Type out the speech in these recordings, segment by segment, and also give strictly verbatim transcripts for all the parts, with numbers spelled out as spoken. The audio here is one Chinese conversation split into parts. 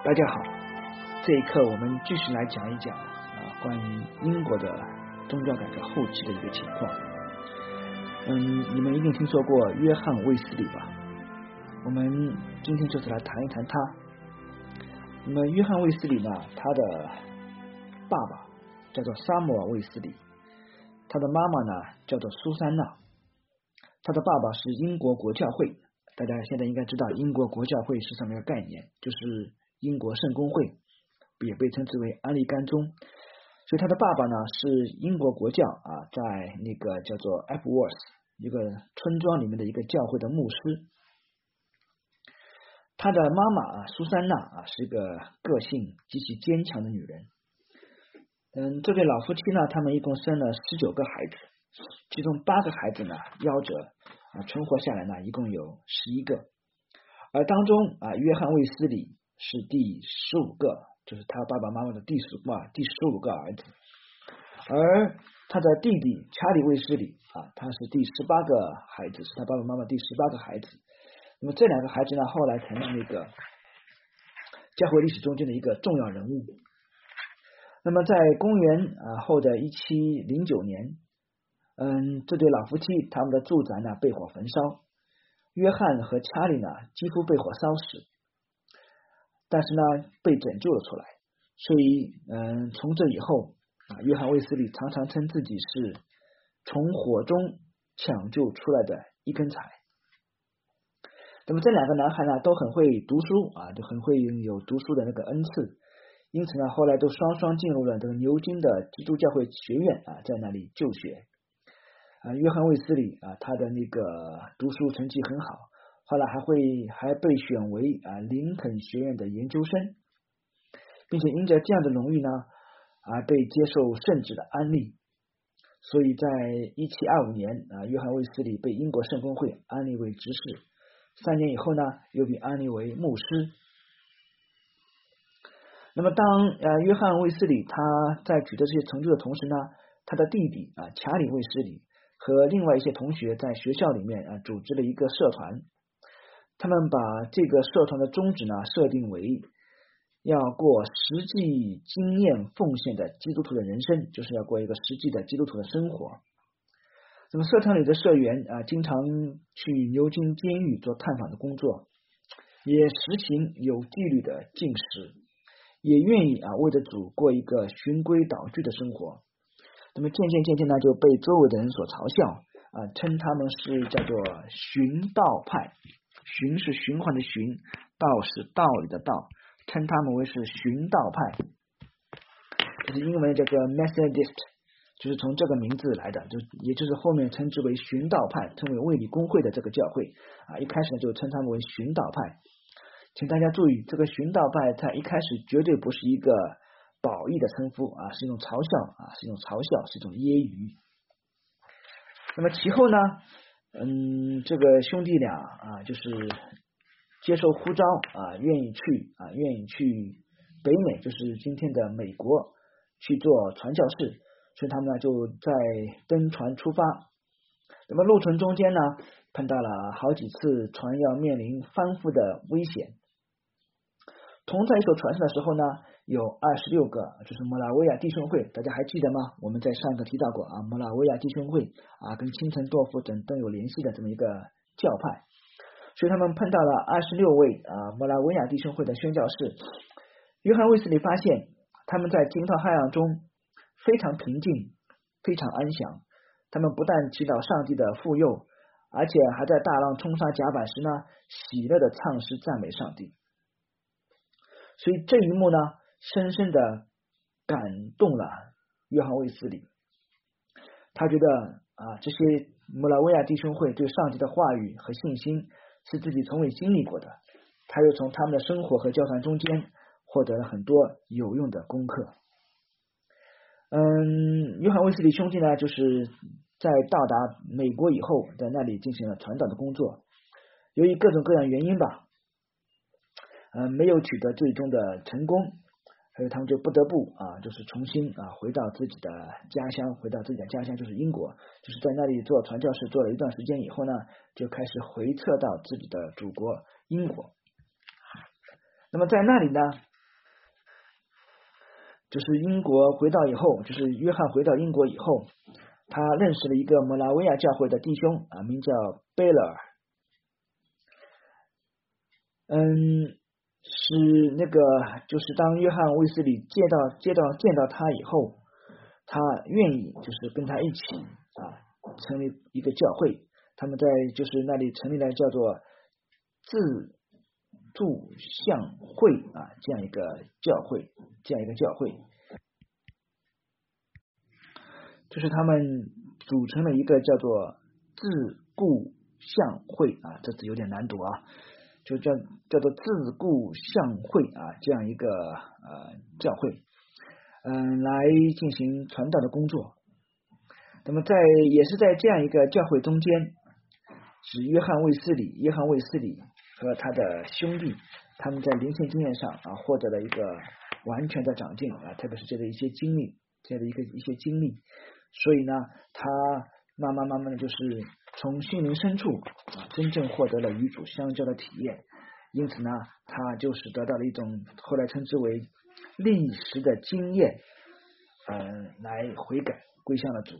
大家好，这一课我们继续来讲一讲啊关于英国的宗教改革后期的一个情况。嗯，你们一定听说过约翰卫斯理吧？我们今天就是来谈一谈他。那么约翰卫斯理呢，他的爸爸叫做沙姆尔卫斯理，他的妈妈呢叫做苏珊娜，他的爸爸是英国国教会。大家现在应该知道英国国教会是什么一个概念，就是英国圣公会，也被称之为安利甘宗。所以他的爸爸呢是英国国教啊，在那个叫做 Epworth 一个村庄里面的一个教会的牧师。他的妈妈啊苏珊娜啊是一个个性极其坚强的女人。嗯，这对老夫妻呢，他们一共生了十九个孩子，其中八个孩子呢夭折啊，存活下来呢一共有十一个，而当中啊约翰卫斯理是第十五个，就是他爸爸妈妈的第十啊第十五个儿子，而他的弟弟查理卫斯理啊，他是第十八个孩子，是他爸爸妈妈第十八个孩子。那么这两个孩子呢，后来成了那个教会历史中间的一个重要人物。那么在公元啊后的一七零九年，嗯，这对老夫妻他们的住宅呢被火焚烧，约翰和查理呢几乎被火烧死，但是呢被拯救了出来。所以嗯，从这以后啊，约翰卫斯理常常称自己是从火中抢救出来的一根柴。那么这两个男孩呢都很会读书啊，就很会有读书的那个恩赐，因此呢后来都双双进入了这个牛津的基督教会学院啊，在那里就学。啊，约翰卫斯理啊，他的那个读书成绩很好，后来还会还被选为啊林肯学院的研究生，并且因着这样的荣誉呢，啊被接受圣旨的安立。所以在一七二五年啊，约翰卫斯理被英国圣公会安立为执事，三年以后呢，又被安立为牧师。那么当呃约翰卫斯理他在取得这些成就的同时呢，他的弟弟啊查理卫斯理和另外一些同学在学校里面啊组织了一个社团，他们把这个社团的宗旨呢设定为要过实际经验奉献的基督徒的人生，就是要过一个实际的基督徒的生活。那么社团里的社员啊经常去牛津监狱做探访的工作，也实行有纪律的禁食，也愿意啊为着主过一个循规蹈矩的生活。那么渐渐渐渐呢就被周围的人所嘲笑啊，称他们是叫做循道派，循是循环的循，道是道理的道，称他们为是循道派，就是英文叫做 Methodist， 就是从这个名字来的，就也就是后面称之为循道派，称为卫理公会的这个教会啊，一开始就称他们为循道派。请大家注意，这个循道派它一开始绝对不是一个褒义的称呼啊，是一种嘲笑啊，是一种嘲笑，是一种揶揄。那么其后呢，嗯，这个兄弟俩啊，就是接受呼召啊，愿意去啊，愿意去北美，就是今天的美国去做传教士，所以他们呢就在登船出发。那么路程中间呢，碰到了好几次船要面临翻覆的危险。同在一艘船上的时候呢，有二十六个，就是摩拉维亚弟兄会，大家还记得吗？我们在上一个提到过啊，摩拉维亚弟兄会啊，跟清晨多夫等都有联系的这么一个教派，所以他们碰到了二十六位啊摩拉维亚弟兄会的宣教士。约翰卫斯理发现他们在惊涛骇浪中非常平静，非常安详，他们不但祈祷上帝的护佑，而且还在大浪冲杀甲板时呢，喜乐的唱诗赞美上帝。所以这一幕呢，深深的感动了约翰卫斯理。他觉得啊，这些摩拉维亚弟兄会对上帝的话语和信心是自己从未经历过的，他又从他们的生活和交谈中间获得了很多有用的功课。嗯，约翰卫斯理兄弟呢，就是在到达美国以后，在那里进行了传道的工作。由于各种各样原因吧，嗯，没有取得最终的成功，所以他们就不得不啊，就是重新啊回到自己的家乡，回到自己的家乡就是英国，就是在那里做传教士，做了一段时间以后呢，就开始回撤到自己的祖国英国。那么在那里呢， 就是英国回到以后，就是约翰回到英国以后，他认识了一个摩拉维亚教会的弟兄啊，名叫贝勒尔。嗯，是那个就是当约翰卫斯理接到接到见到他以后，他愿意就是跟他一起啊成立一个教会，他们在就是那里成立了叫做自助相会啊这样一个教会，这样一个教会，就是他们组成了一个叫做自顾相会啊，这字有点难读啊，就叫叫做自顾相会啊这样一个呃教会，嗯，来进行传道的工作。那么在也是在这样一个教会中间，是约翰卫斯理，约翰卫斯理和他的兄弟，他们在灵性经验上啊获得了一个完全的长进啊，特别是这个一些经历，这样的一个一些经历，所以呢，他慢慢慢慢的就是从心灵深处啊真正获得了与主相交的体验，因此呢，他就是得到了一种后来称之为历史的经验，嗯、呃，来悔改归向了主。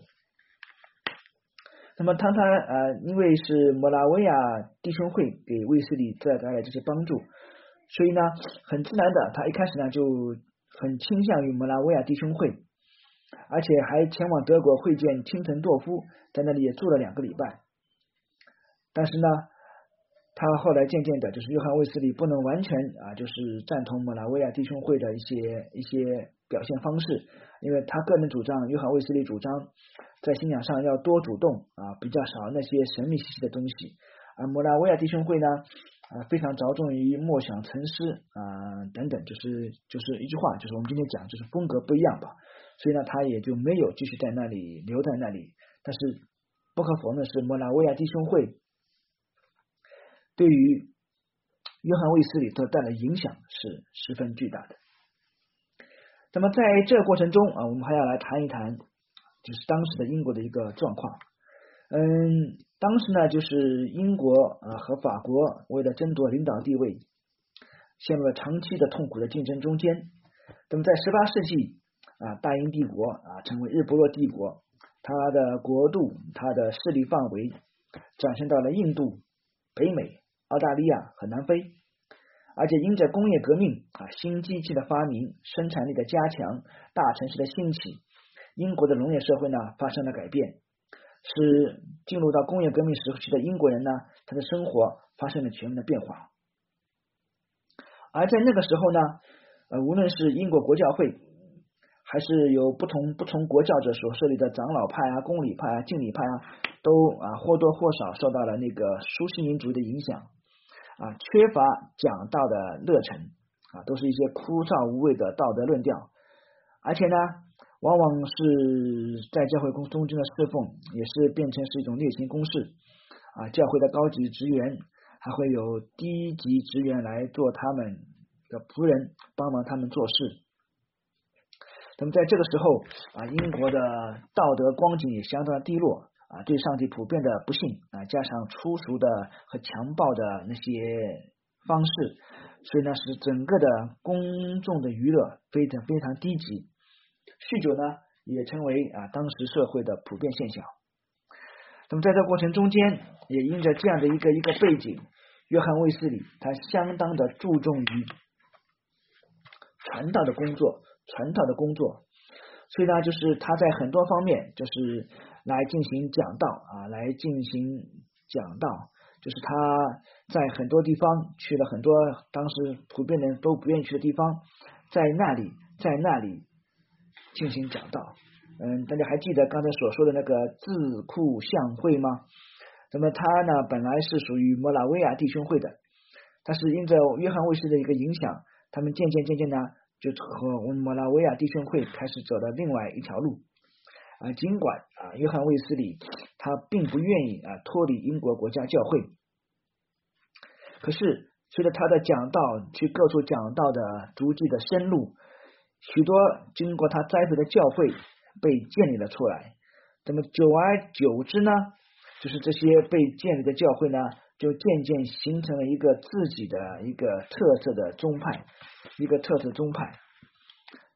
那么当他呃，因为是摩拉维亚弟兄会给卫斯理带来这些帮助，所以呢，很自然的，他一开始呢就很倾向于摩拉维亚弟兄会，而且还前往德国会见青岑多夫，在那里也住了两个礼拜。但是呢，他后来渐渐的，就是约翰卫斯理不能完全啊，就是赞同摩拉维亚弟兄会的一些一些表现方式，因为他个人主张，约翰卫斯理主张在信仰上要多主动啊，比较少那些神秘兮兮的东西，而摩拉维亚弟兄会呢啊非常着重于默想沉思啊等等，就是就是一句话，就是我们今天讲就是风格不一样吧，所以呢他也就没有继续在那里留在那里。但是不可否认的是，摩拉维亚弟兄会对于约翰卫斯理所带来的影响是十分巨大的。那么在这个过程中啊，我们还要来谈一谈就是当时的英国的一个状况。嗯，当时呢，就是英国啊和法国为了争夺领导地位，陷入了长期的痛苦的竞争中间。那么在十八世纪啊，大英帝国啊成为日不落帝国，它的国度、它的势力范围展伸到了印度、北美、澳大利亚和南非，而且因着工业革命啊、新机器的发明、生产力的加强、大城市的兴起，英国的农业社会呢发生了改变，使进入到工业革命时期的英国人呢，他的生活发生了全面的变化。而在那个时候呢，呃，无论是英国国教会，还是有不同不同国教者所设立的长老派啊、公理派啊、敬礼派啊，都啊或多或少受到了那个苏西民主义的影响啊，缺乏讲道的热忱啊，都是一些枯燥无味的道德论调，而且呢，往往是在教会中间的侍奉也是变成是一种例行公事啊，教会的高级职员还会有低级职员来做他们的仆人，帮忙他们做事。那么在这个时候啊，英国的道德光景也相当的低落啊，对上帝普遍的不信啊，加上粗俗的和强暴的那些方式，所以呢，使整个的公众的娱乐非常非常低级，酗酒呢也成为啊当时社会的普遍现象。那么在这个过程中间，也因着这样的一个一个背景，约翰卫斯理他相当的注重于传道的工作，传道的工作，所以呢，就是他在很多方面就是来进行讲道啊，来进行讲道，就是他在很多地方去了很多当时普遍人都不愿意去的地方，在那里在那里进行讲道。嗯，大家还记得刚才所说的那个智库相会吗？那么他呢，本来是属于摩拉维亚弟兄会的，但是因着约翰卫斯的一个影响，他们渐渐渐渐呢，就和我们摩拉维亚弟兄会开始走了另外一条路啊。尽管啊，约翰卫斯理他并不愿意啊脱离英国国家教会，可是随着他的讲道去各处讲道的足迹的深入，许多经过他栽培的教会被建立了出来。那么久而久之呢，就是这些被建立的教会呢，就渐渐形成了一个自己的一个特色的宗派，一个特色宗派。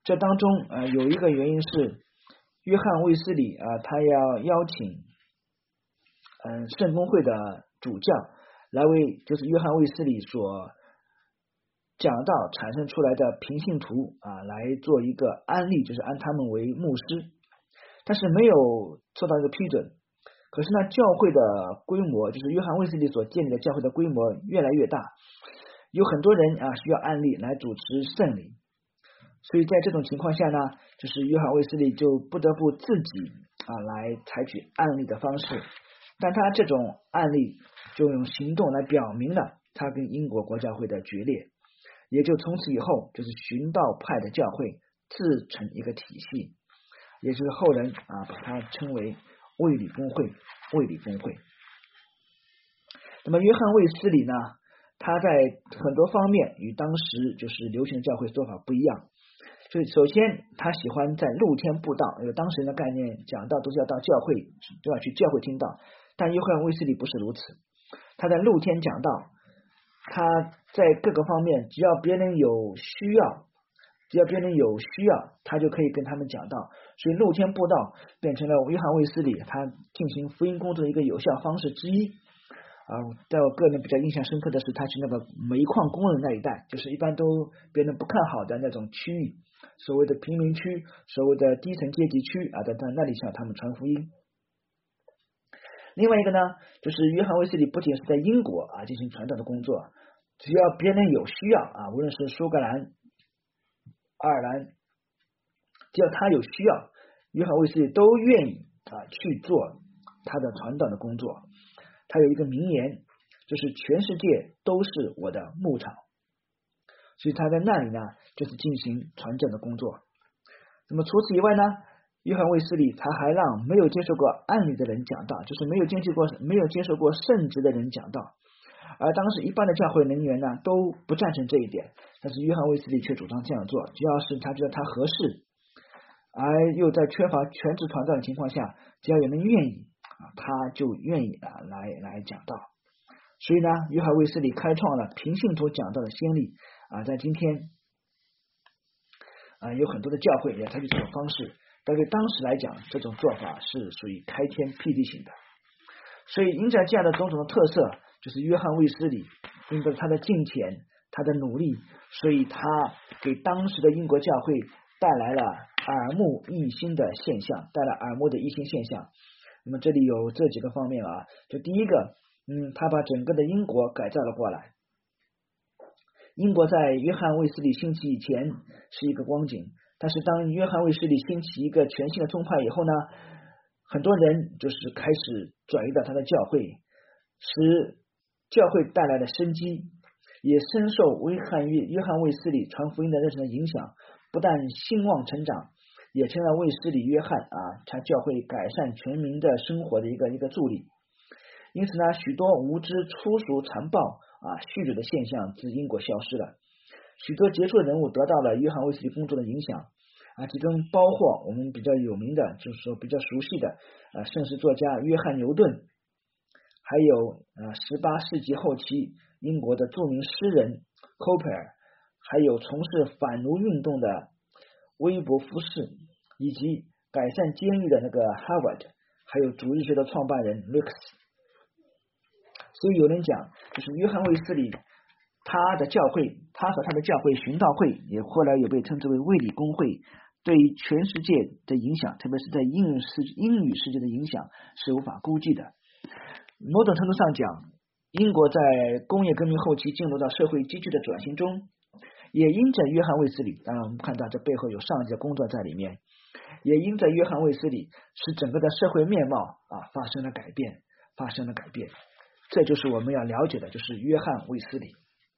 这当中呃有一个原因是约翰卫斯理啊、呃，他要邀请嗯、呃、圣公会的主教来为就是约翰卫斯理所讲道产生出来的平信徒啊来做一个安立，就是按他们为牧师，但是没有受到一个批准。可是呢，教会的规模，就是约翰卫斯理所建立的教会的规模越来越大，有很多人啊需要按立来主持圣礼，所以在这种情况下呢，就是约翰卫斯理就不得不自己啊来采取按立的方式，但他这种案例就用行动来表明了他跟英国国教会的决裂，也就从此以后就是循道派的教会自成一个体系，也就是后人啊把它称为卫理公会。卫理公会。那么约翰卫斯理呢，他在很多方面与当时就是流行的教会做法不一样。所以首先他喜欢在露天布道，因为当时人的概念讲道都是要到教会，都要去教会听道，但约翰卫斯理不是如此，他在露天讲道，他在各个方面只要别人有需要只要别人有需要他就可以跟他们讲道，所以露天布道变成了约翰卫斯理他进行福音工作的一个有效方式之一。啊，在我个人比较印象深刻的是他去那个煤矿工人那一带，就是一般都别人不看好的那种区域，所谓的贫民区，所谓的低层阶级区啊，在那里向他们传福音。另外一个呢，就是约翰卫斯理不仅是在英国啊进行传道的工作，只要别人有需要啊，无论是苏格兰、爱尔兰，只要他有需要，约翰卫斯理都愿意啊去做他的传道的工作。他有一个名言，就是全世界都是我的牧场，所以他在那里呢就是进行传教的工作。那么除此以外呢，约翰卫斯理他还让没有接受过按立的人讲道，就是没有接受过没有接受过圣职的人讲道，而当时一般的教会人员呢都不赞成这一点，但是约翰卫斯理却主张这样做，只要是他觉得他合适，而又在缺乏全职传道的情况下，只要有人愿意啊，他就愿意啊来来讲道。所以呢，约翰卫斯理开创了平信徒讲道的先例啊，在今天啊有很多的教会也采取这种方式，但对当时来讲，这种做法是属于开天辟地型的。所以因着这样的种种的特色，就是约翰卫斯理因着他的敬虔，他的努力，所以他给当时的英国教会带来了耳目一新的现象，带来耳目的一新现象。那么这里有这几个方面啊，就第一个，嗯，他把整个的英国改造了过来。英国在约翰卫斯理兴起以前是一个光景，但是当约翰卫斯理兴起一个全新的宗派以后呢，很多人就是开始转移到他的教会，使教会带来了生机，也深受约翰约翰卫斯理传福音的热忱的影响，不但兴旺成长，也成了卫斯理约翰啊，他教会改善全民的生活的一个一个助力。因此呢，许多无知、粗俗、残暴啊、酗酒的现象自英国消失了，许多杰出的人物得到了约翰卫斯理工作的影响啊，其中包括我们比较有名的，就是说比较熟悉的啊，圣诗作家约翰牛顿，还有啊十八世纪后期英国的著名诗人寇佩尔，还有从事反奴运动的威伯夫士，以及改善监狱的那个 Harvard， 还有主日学的创办人 Lux。 所以有人讲，就是约翰卫斯理他的教会，他和他的教会循道会也后来也被称之为卫理公会，对于全世界的影响，特别是在英语世英语世界的影响是无法估计的。某种程度上讲，英国在工业革命后期进入到社会急剧的转型中，也因着约翰卫斯理，当然我们看到这背后有上级的工作在里面，也因着约翰卫斯理使整个的社会面貌啊发生了改变，发生了改变。这就是我们要了解的，就是约翰卫斯理。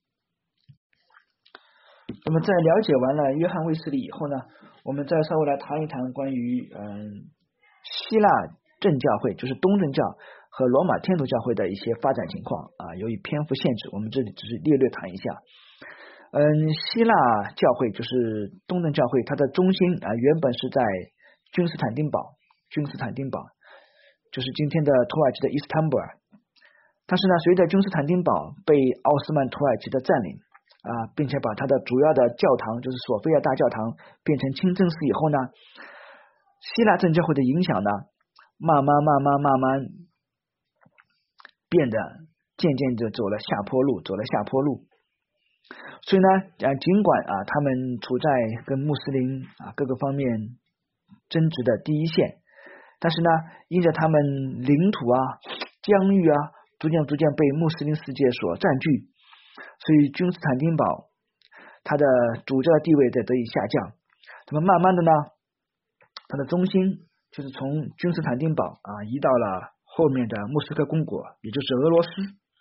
那么在了解完了约翰卫斯理以后呢，我们再稍微来谈一谈关于嗯希腊正教会，就是东正教和罗马天主教会的一些发展情况啊。由于篇幅限制，我们这里只是略略谈一下。嗯，希腊教会就是东正教会，它的中心啊原本是在君士坦丁堡，君士坦丁堡就是今天的土耳其的伊斯坦布尔。但是呢，随着君士坦丁堡被奥斯曼土耳其的占领， 啊，并且把他的主要的教堂，就是索菲亚大教堂变成清真寺以后呢，希腊正教会的影响呢，慢慢慢慢慢慢变得渐渐的走了下坡路，走了下坡路。所以呢，啊，尽管啊他们处在跟穆斯林啊各个方面争执的第一线，但是呢，因着他们领土啊、疆域啊，逐渐逐渐被穆斯林世界所占据，所以君士坦丁堡它的主教地位在得以下降。那么慢慢的呢，它的中心就是从君士坦丁堡啊移到了后面的莫斯科公国，也就是俄罗斯，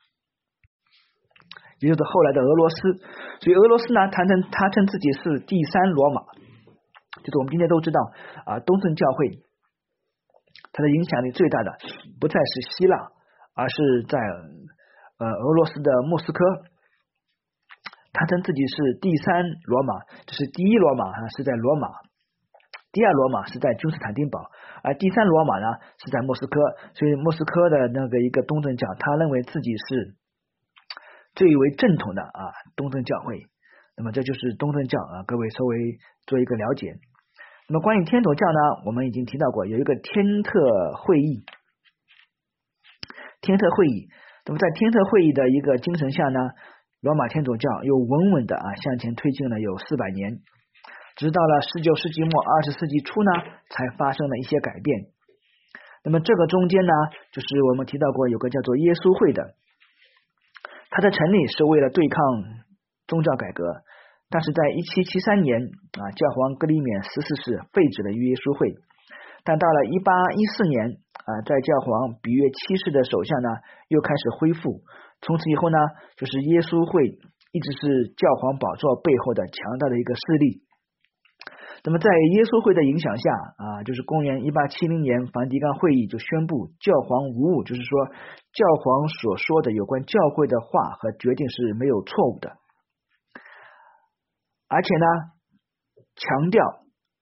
也就是后来的俄罗斯。所以俄罗斯呢，他称他称自己是第三罗马，就是我们今天都知道啊，东正教会它的影响力最大的不再是希腊，而是在呃俄罗斯的莫斯科。他称自己是第三罗马，就是第一罗马啊是在罗马，第二罗马是在君士坦丁堡，而第三罗马呢是在莫斯科。所以莫斯科的那个一个东正教，他认为自己是最为正统的啊东正教会。那么这就是东正教啊，各位稍微做一个了解。那么关于天主教呢，我们已经提到过，有一个天特会议，天特会议。那么在天特会议的一个精神下呢，罗马天主教又稳稳的啊向前推进了有四百年，直到了十九世纪末二十世纪初呢，才发生了一些改变。那么这个中间呢，就是我们提到过有个叫做耶稣会的，它的成立是为了对抗宗教改革，但是在一七七三年啊，教皇格里勉十四世废止了耶稣会。但到了一八一四年啊，在教皇比约七世的手下呢，又开始恢复。从此以后呢，就是耶稣会一直是教皇宝座背后的强大的一个势力。那么在耶稣会的影响下啊，就是公元一八七零年梵蒂冈会议就宣布教皇无误，就是说教皇所说的有关教会的话和决定是没有错误的，而且呢强调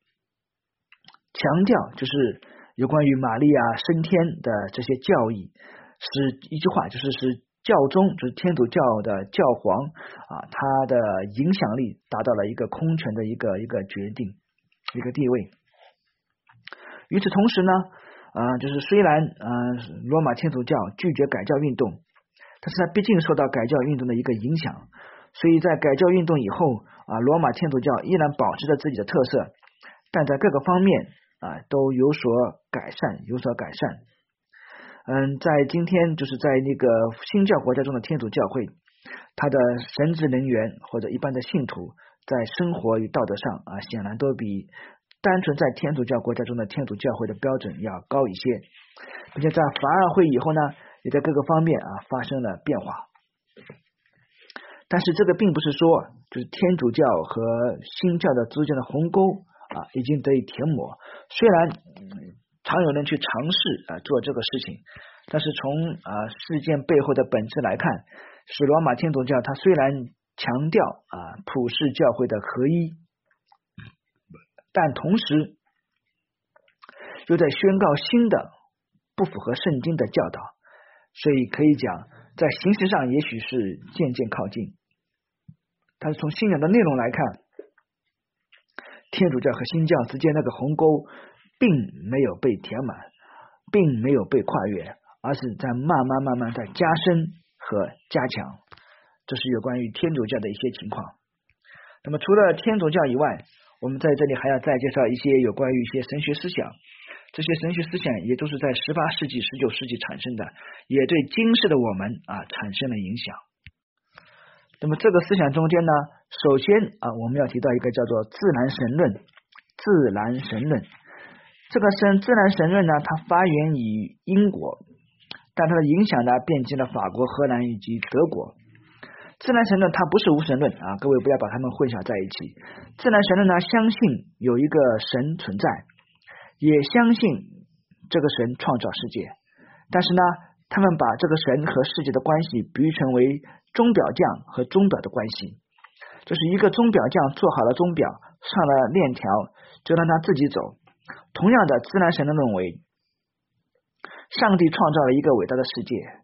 强调就是有关于玛利亚升天的这些教义，是一句话，就是是教宗，就是天主教的教皇啊，他的影响力达到了一个空前的一个一个决定一个地位。与此同时呢，呃，就是虽然呃罗马天主教拒绝改教运动，但是它毕竟受到改教运动的一个影响，所以在改教运动以后啊，罗马天主教依然保持着自己的特色，但在各个方面啊都有所改善，有所改善。嗯，在今天就是在那个新教国家中的天主教会，他的神职人员或者一般的信徒在生活与道德上啊，显然都比单纯在天主教国家中的天主教会的标准要高一些，并且在法二会以后呢，也在各个方面啊发生了变化。但是这个并不是说就是天主教和新教的之间的鸿沟啊已经得以填抹，虽然嗯常有人去尝试啊做这个事情，但是从啊事件背后的本质来看，是罗马天主教它虽然强调啊普世教会的合一，但同时又在宣告新的不符合圣经的教导，所以可以讲在形式上也许是渐渐靠近，但是从信仰的内容来看，天主教和新教之间那个鸿沟并没有被填满，并没有被跨越，而是在慢慢慢慢在加深和加强。这是有关于天主教的一些情况。那么除了天主教以外，我们在这里还要再介绍一些有关于一些神学思想，这些神学思想也都是在十八世纪十九世纪产生的，也对今世的我们啊产生了影响。那么这个思想中间呢，首先啊我们要提到一个叫做自然神论。自然神论这个神自然神论呢，它发源于英国，但它的影响呢遍及了法国、荷兰以及德国。自然神论它不是无神论啊，各位不要把它们混淆在一起。自然神论呢，相信有一个神存在，也相信这个神创造世界，但是呢，他们把这个神和世界的关系比喻成为钟表匠和钟表的关系，就是一个钟表匠做好了钟表，上了链条，就让它自己走。同样的，自然神论认为上帝创造了一个伟大的世界，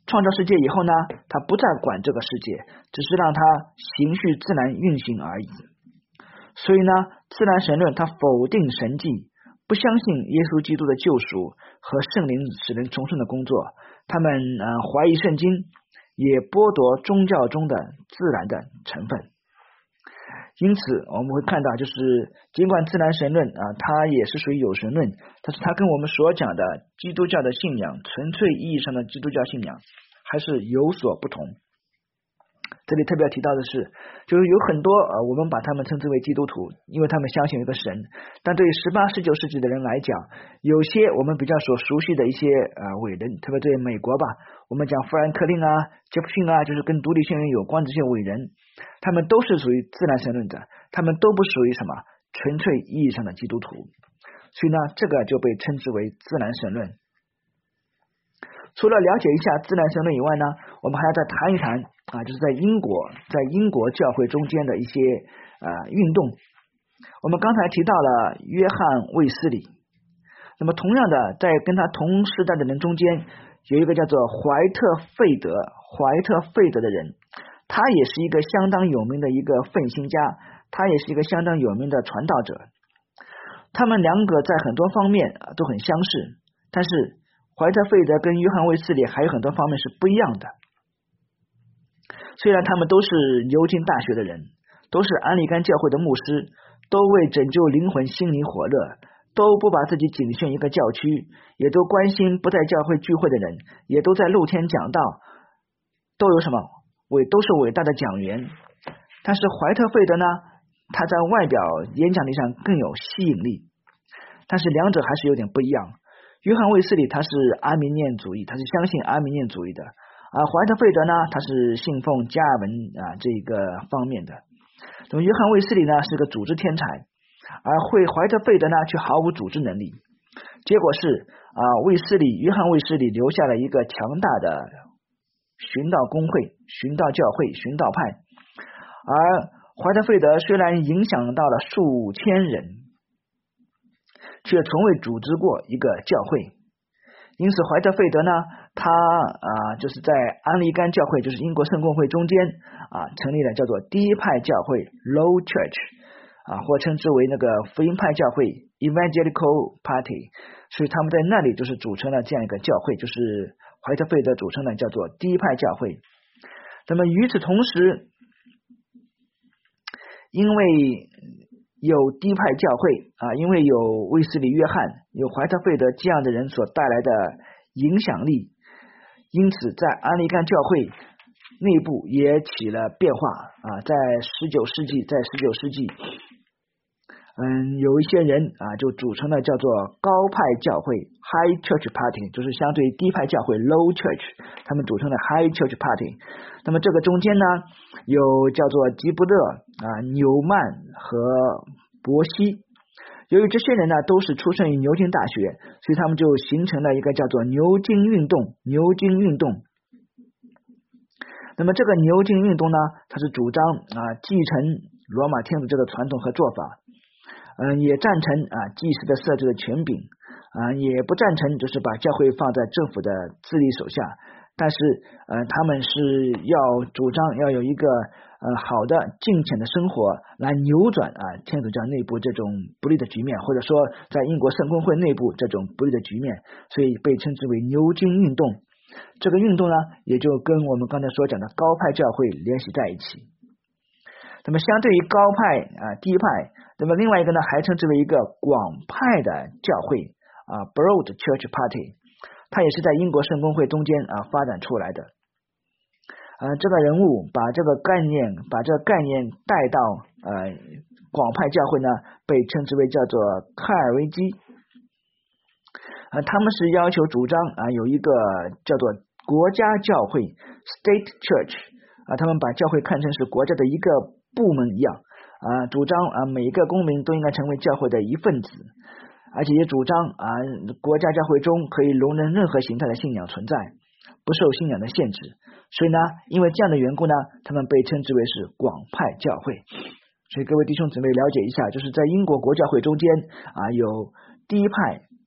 创造世界以后呢，他不再管这个世界，只是让它循序自然运行而已。所以呢，自然神论他否定神迹，不相信耶稣基督的救赎和圣灵使人重生的工作，他们呃怀疑圣经，也剥夺宗教中的自然的成分。因此我们会看到，就是尽管自然神论啊，它也是属于有神论，但是它跟我们所讲的基督教的信仰，纯粹意义上的基督教信仰还是有所不同。这里特别要提到的是，就是有很多呃，我们把他们称之为基督徒，因为他们相信一个神。但对于十八、十九世纪的人来讲，有些我们比较所熟悉的一些呃伟人，特别对美国吧，我们讲富兰克林啊、杰弗逊啊，就是跟独立宣言有关的这些伟人，他们都是属于自然神论者，他们都不属于什么纯粹意义上的基督徒。所以呢，这个就被称之为自然神论。除了了解一下自然神论以外呢，我们还要再谈一谈啊，就是在英国在英国教会中间的一些呃运动。我们刚才提到了约翰卫斯理，那么同样的，在跟他同时代的人中间，有一个叫做怀特费德怀特费德的人，他也是一个相当有名的一个奋心家，他也是一个相当有名的传道者。他们两个在很多方面都很相似，但是怀特费德跟约翰卫斯理还有很多方面是不一样的。虽然他们都是牛津大学的人，都是安利甘教会的牧师，都为拯救灵魂心灵火热，都不把自己仅限一个教区，也都关心不在教会聚会的人，也都在露天讲道，都有什么伟都是伟大的讲员。但是怀特费德呢，他在外表演讲力上更有吸引力，但是两者还是有点不一样。约翰卫斯理他是阿明念主义，他是相信阿明念主义的啊，怀特费德呢，他是信奉加尔文啊这个方面的。那么约翰卫斯理呢是个组织天才，而会怀特费德呢却毫无组织能力。结果是啊，卫斯理约翰卫斯理留下了一个强大的寻道公会、寻道教会、寻道派，而怀特费德虽然影响到了数千人，却从未组织过一个教会。因此怀特费德呢，他啊就是在安利甘教会，就是英国圣公会中间啊成立了叫做第一派教会 Low Church 啊，或称之为那个福音派教会 Evangelical Party， 所以他们在那里就是组成了这样一个教会，就是怀特费德组成的叫做第一派教会。那么与此同时，因为有第一派教会啊，因为有卫斯理约翰、有怀特费德这样的人所带来的影响力，因此在安利甘教会内部也起了变化啊。在十九世纪，在十九世纪，嗯，有一些人啊就组成了叫做高派教会 High Church Party， 就是相对低派教会 Low Church， 他们组成了 High Church Party。那么这个中间呢，有叫做吉布勒啊、纽曼和伯西。由于这些人呢都是出生于牛津大学，所以他们就形成了一个叫做牛津运动。牛津运动。那么这个牛津运动呢，它是主张啊继承罗马天主教的传统和做法。嗯，也赞成啊祭司的设置的权柄啊，也不赞成就是把教会放在政府的治理手下。但是呃，他们是要主张要有一个呃好的敬虔的生活，来扭转啊天主教内部这种不利的局面，或者说在英国圣公会内部这种不利的局面，所以被称之为牛津运动。这个运动呢，也就跟我们刚才所讲的高派教会联系在一起。那么相对于高派啊低派，那么另外一个呢，还称之为一个广派的教会啊 Broad Church Party， 它也是在英国圣公会中间啊发展出来的。呃，这个人物把这个概念把这个概念带到呃广派教会呢，被称之为叫做卡尔维基。呃，他们是要求主张啊有一个叫做国家教会 State Church 啊，他们把教会看成是国家的一个部门一样啊，主张啊每一个公民都应该成为教会的一份子，而且也主张啊国家教会中可以容忍任何形态的信仰存在，不受信仰的限制。所以呢，因为这样的缘故呢，他们被称之为是广派教会。所以各位弟兄姊妹了解一下，就是在英国国教会中间啊有第一派、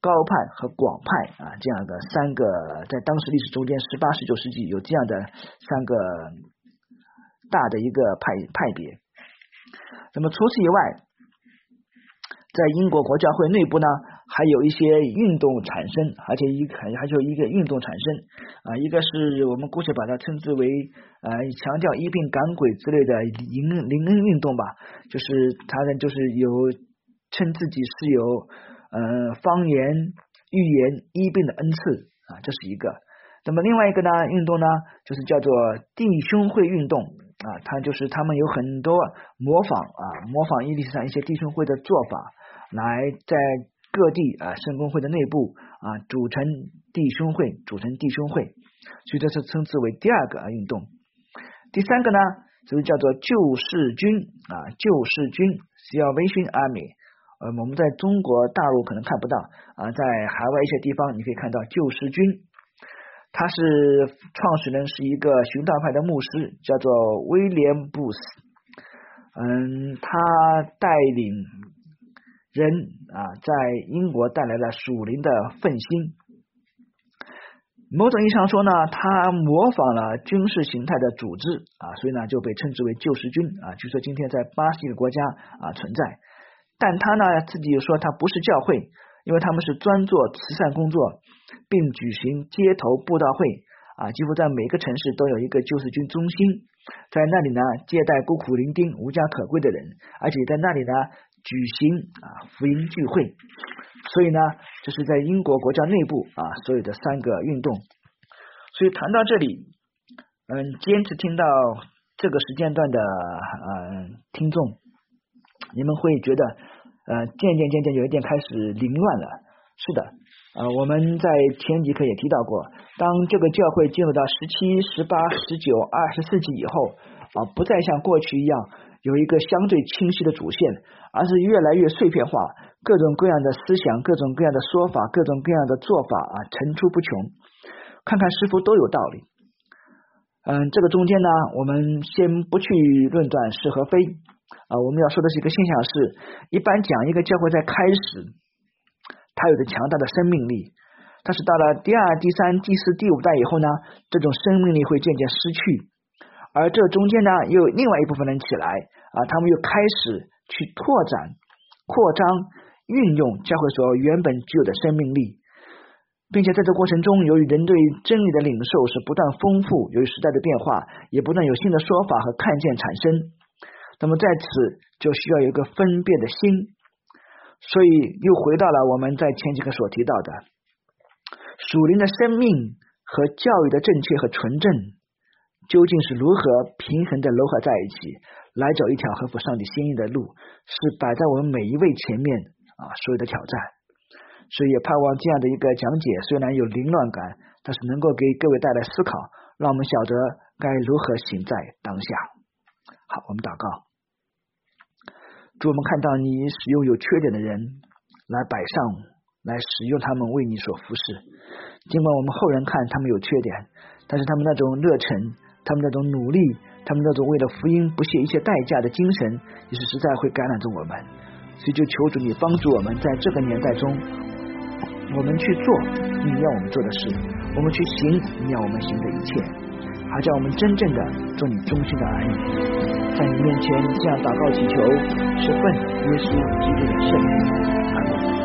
高派和广派啊这样的三个，在当时历史中间十八、十九世纪有这样的三个大的一个派派别。那么除此以外，在英国国教会内部呢，还有一些运动产生，而且一还还有一个运动产生啊，一个是我们姑且把它称之为呃强调医病赶鬼之类的灵灵恩运动吧，就是他呢就是有称自己是有呃方言预言医病的恩赐啊，这是一个。那么另外一个呢运动呢，就是叫做弟兄会运动啊，它就是他们有很多模仿啊模仿历史上一些弟兄会的做法，来在各地啊圣公会的内部啊组成弟兄会，组成弟兄会，所以这是称之为第二个运动。第三个呢，就是叫做救世军啊，救世军 Salvation Army。呃，我们在中国大陆可能看不到啊，在海外一些地方你可以看到救世军。他是创始人是一个循道派的牧师，叫做威廉布斯。嗯，他带领人啊，在英国带来了属灵的奋兴。某种意义上说呢，他模仿了军事形态的组织啊，所以呢就被称之为救世军啊。据说今天在巴西的国家啊存在，但他呢自己说他不是教会，因为他们是专做慈善工作，并举行街头布道会啊，几乎在每个城市都有一个救世军中心，在那里呢接待孤苦伶仃无家可归的人，而且在那里呢举行啊福音聚会。所以呢这是在英国国教内部啊所有的三个运动。所以谈到这里，嗯，坚持听到这个时间段的呃听众，你们会觉得呃渐渐渐渐有一点开始凌乱了。是的，呃我们在前几课也提到过，当这个教会进入到十七、十八、十九、二十世纪以后啊，不再像过去一样有一个相对清晰的主线，而是越来越碎片化，各种各样的思想，各种各样的说法，各种各样的做法啊层出不穷，看看是否都有道理。嗯，这个中间呢，我们先不去论断是和非啊，我们要说的是一个现象是，一般讲一个教会在开始，它有着强大的生命力，但是到了第二、第三、第四、第五代以后呢，这种生命力会渐渐失去，而这中间呢，又有另外一部分人起来啊，他们又开始去拓展、扩张、运用教会所原本具有的生命力，并且在这过程中，由于人对真理的领受是不断丰富，由于时代的变化，也不断有新的说法和看见产生，那么在此就需要有一个分辨的心。所以又回到了我们在前几课所提到的属灵的生命和教育的正确和纯正究竟是如何平衡的糅合在一起，来走一条合乎上帝心意的路，是摆在我们每一位前面啊所有的挑战。所以也盼望这样的一个讲解虽然有凌乱感，但是能够给各位带来思考，让我们晓得该如何行在当下。好，我们祷告。主，我们看到你使用有缺点的人来摆上，来使用他们为你所服侍，尽管我们后人看他们有缺点，但是他们那种热忱，他们那种努力，他们那种为了福音不惜一切代价的精神，也是实在会感染着我们。所以就求主你帮助我们在这个年代中，我们去做你要我们做的事，我们去行你要我们行的一切，好叫我们真正的做你忠心的儿女，在你面前这样祷告祈求，是奉耶稣基督的圣名，阿们。